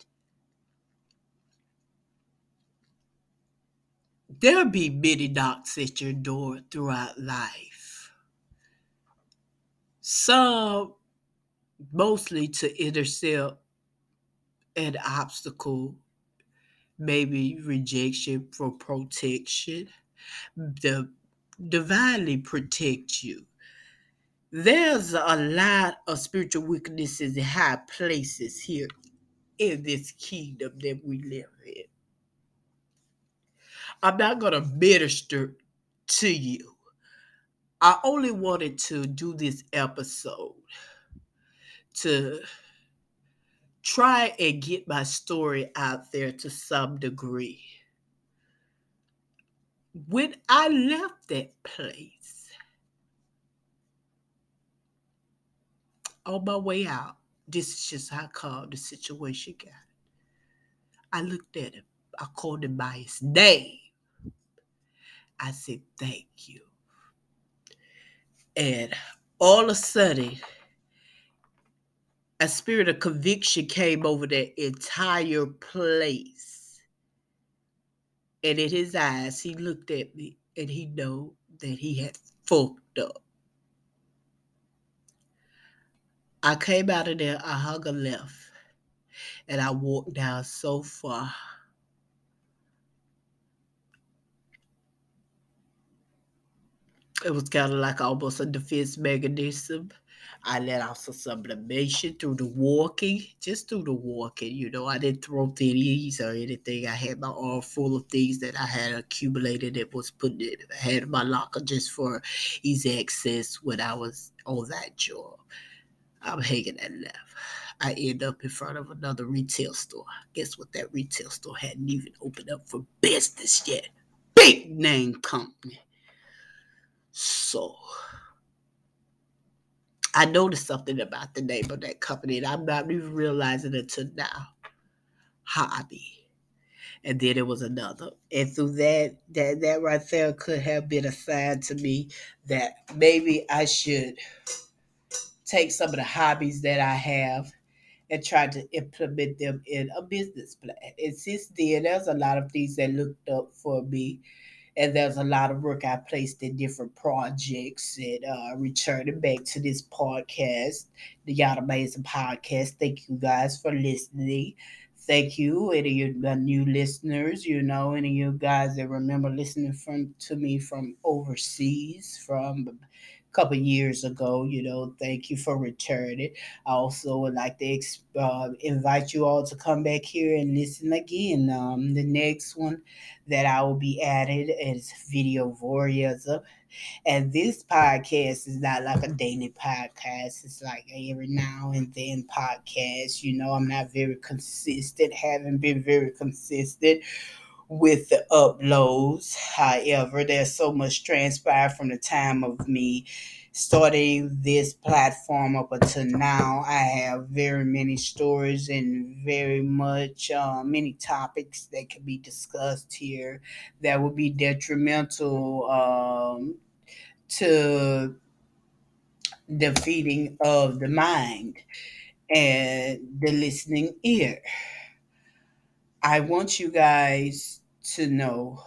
there'll be many knocks at your door throughout life. Some mostly to intercept an obstacle, maybe rejection for protection, to divinely protect you. There's a lot of spiritual weaknesses in high places here in this kingdom that we live in. I'm not going to minister to you. I only wanted to do this episode to try and get my story out there to some degree. When I left that place, on my way out, this is just how calm the situation got. I looked at him. I called him by his name. I said, thank you. And all of a sudden, a spirit of conviction came over that entire place. And in his eyes, he looked at me and he knew that he had fucked up. I came out of there, I hung a left, and I walked down so far. It was kind of like almost a defense mechanism. I let out some sublimation through the walking, just through the walking. You know, I didn't throw things or anything. I had my arm full of things that I had accumulated that was put in. I had in my locker just for easy access when I was on that job. I'm hanging that left. I end up in front of another retail store. Guess what? That retail store hadn't even opened up for business yet. Big name company. So, I noticed something about the name of that company, and I'm not even realizing it until now. Hobby. And then it was another. And through that right there could have been a sign to me that maybe I should take some of the hobbies that I have and try to implement them in a business plan. And since then, there's a lot of things that looked up for me, and there's a lot of work I placed in different projects. And returning back to this podcast, the Yacht Amazing Podcast. Thank you guys for listening. Thank you, any of you new listeners. You know, any of you guys that remember listening to me from overseas, from a couple years ago. You know, thank you for returning. I also would like to invite you all to come back here and listen again. The next one that I will be added is Video Voyeurism. And this podcast is not like a daily podcast. It's like every now and then podcast. You know, I'm not very consistent, haven't been very consistent with the uploads. However, there's so much transpired from the time of me starting this platform up until now, I have very many stories and very much many topics that can be discussed here that would be detrimental to the feeding of the mind and the listening ear. I want you guys to know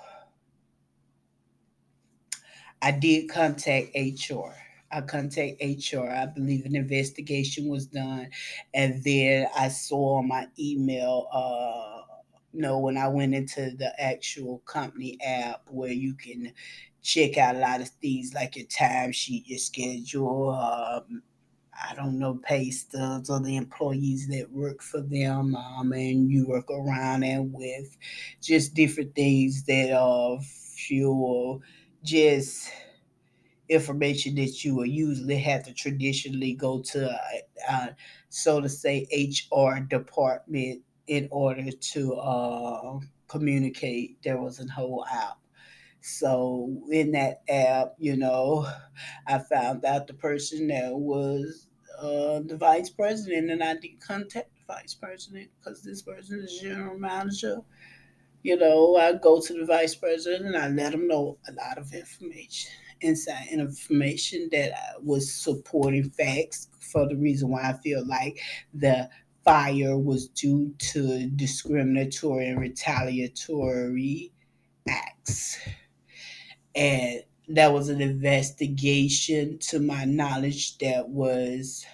I did contact HR. I contact HR. I believe an investigation was done, and then I saw on my email. No, when I went into the actual company app where you can check out a lot of things like your timesheet, your schedule, I don't know, pay stubs or the employees that work for them, and you work around and with just different things that fuel just information that you will usually have to traditionally go to, so to say, HR department in order to communicate. There was a whole app. So in that app, I found out the person that was the vice president, and I did contact the vice president because this person is general manager. I go to the vice president and I let him know a lot of information, inside information that was supporting facts for the reason why I feel like the fire was due to discriminatory and retaliatory acts. And that was an investigation, to my knowledge, that was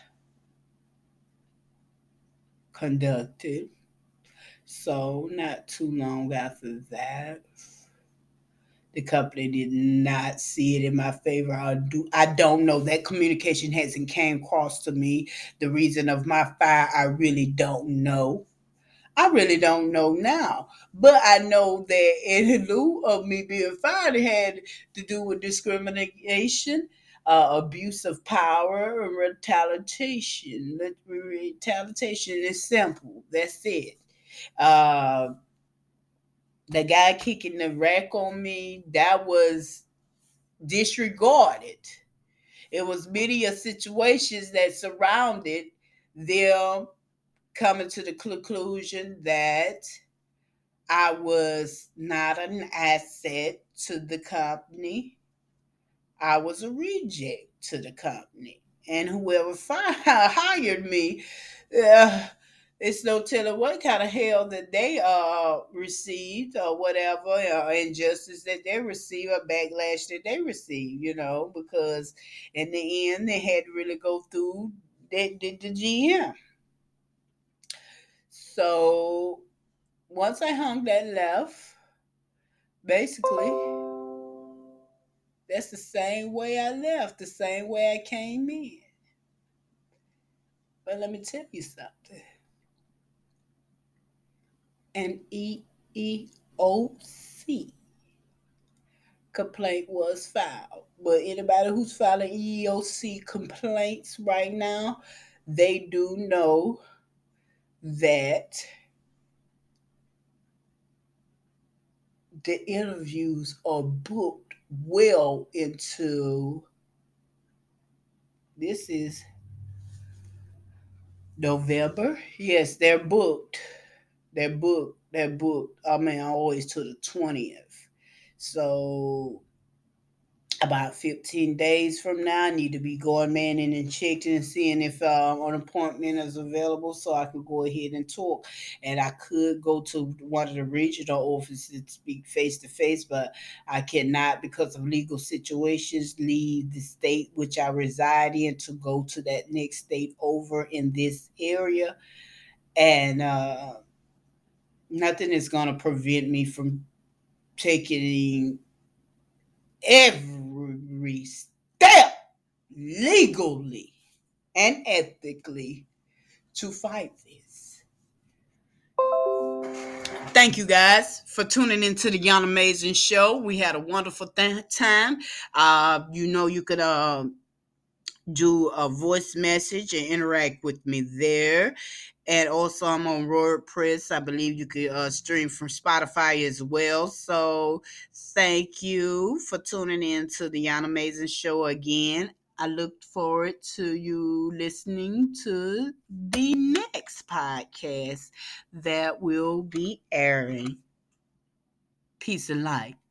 conducted. So, not too long after that, the company did not see it in my favor. I don't know. That communication hasn't came across to me. The reason of my fire, I really don't know. I really don't know now. But I know that in lieu of me being fired, it had to do with discrimination, abuse of power, and retaliation. Retaliation is simple. That's it. Uh, the guy kicking the rack on me, that was disregarded. It was many of situations that surrounded them coming to the conclusion that I was not an asset to the company. I was a reject to the company. And whoever hired me, uh, it's no telling what kind of hell that they received or whatever, injustice that they received, or backlash that they received, because in the end, they had to really go through the GM. So once I hung that left, basically, that's the same way I left, the same way I came in. But let me tell you something. An EEOC complaint was filed. But anybody who's filing EEOC complaints right now, they do know that the interviews are booked well into, this is November. Yes, they're booked. They're booked. They're booked. I mean, always to the 20th. So about 15 days from now, I need to be going man in and checking and seeing if an appointment is available so I can go ahead and talk. And I could go to one of the regional offices to speak face to face, but I cannot, because of legal situations, leave the state which I reside in to go to that next state over in this area. And nothing is going to prevent me from taking every step legally and ethically to fight this. Thank you guys for tuning into the Young Amazing Show. We had a wonderful time. You could do a voice message and interact with me there. And also, I'm on WordPress. I believe you could stream from Spotify as well. So, thank you for tuning in to the Young Amazing Show again. I look forward to you listening to the next podcast that will be airing. Peace and light.